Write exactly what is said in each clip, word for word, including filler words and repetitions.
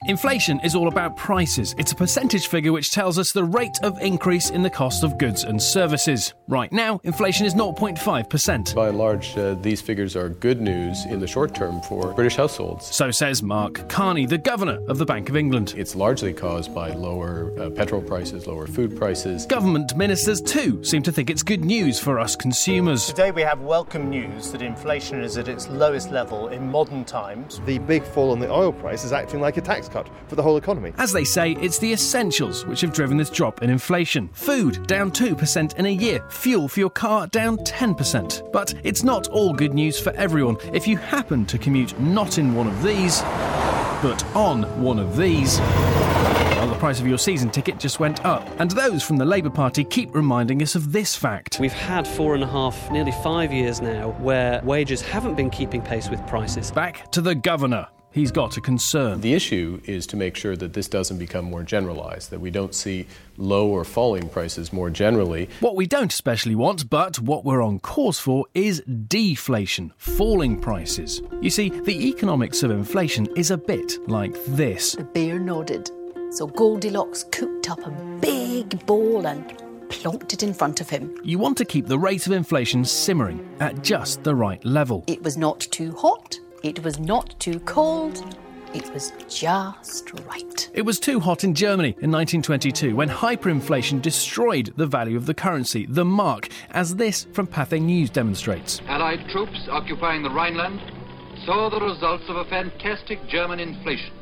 Inflation is all about prices. It's a percentage figure which tells us the rate of increase in the cost of goods and services. Right now, inflation is zero point five percent. By and large, uh, these figures are good news in the short term for British households. So says Mark Carney, the Governor of the Bank of England. It's largely caused by lower uh, petrol prices, lower food prices. Government ministers too seem to think it's good news for us consumers. Today we have welcome news that inflation is at its lowest level in modern times. The big fall in the oil price is acting like a tax cut for the whole economy. As they say, it's the essentials which have driven this drop in inflation. Food down two percent in a year. Fuel for your car down ten percent. But it's not all good news for everyone. If you happen to commute not in one of these, but on one of these, well, the price of your season ticket just went up. And those from the Labour Party keep reminding us of this fact. We've had four and a half, nearly five years now, where wages haven't been keeping pace with prices. Back to the Governor. He's got a concern. The issue is to make sure that this doesn't become more generalised, that we don't see low or falling prices more generally. What we don't especially want, but what we're on course for, is deflation, falling prices. You see, the economics of inflation is a bit like this. The bear nodded, so Goldilocks cooked up a big bowl and plonked it in front of him. You want to keep the rate of inflation simmering at just the right level. It was not too hot. It was not too cold, it was just right. It was too hot in Germany in nineteen twenty-two when hyperinflation destroyed the value of the currency, the mark, as this from Pathé News demonstrates. Allied troops occupying the Rhineland saw the results of a fantastic German inflation.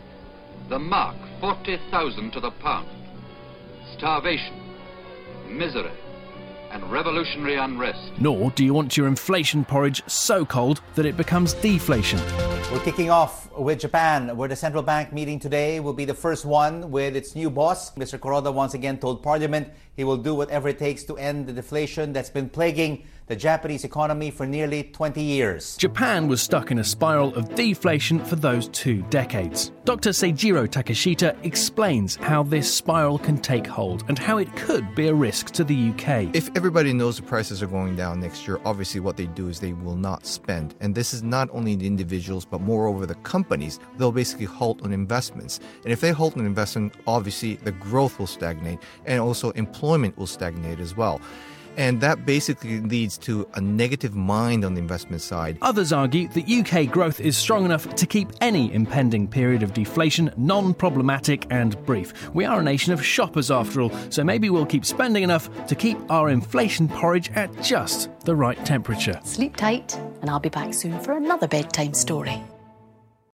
The mark, forty thousand to the pound. Starvation, misery, and revolutionary unrest. Nor do you want your inflation porridge so cold that it becomes deflation. We're kicking off with Japan, where the central bank meeting today will be the first one with its new boss. Mister Kuroda once again told Parliament he will do whatever it takes to end the deflation that's been plaguing the Japanese economy for nearly twenty years. Japan was stuck in a spiral of deflation for those two decades. Doctor Seijiro Takeshita explains how this spiral can take hold and how it could be a risk to the U K. If everybody knows the prices are going down next year, obviously what they do is they will not spend. And this is not only the individuals, but moreover the companies. They'll basically halt on investments. And if they halt on investment, obviously the growth will stagnate and also employment will stagnate as well. And that basically leads to a negative mind on the investment side. Others argue that U K growth is strong enough to keep any impending period of deflation non-problematic and brief. We are a nation of shoppers after all, so maybe we'll keep spending enough to keep our inflation porridge at just the right temperature. Sleep tight, and I'll be back soon for another bedtime story.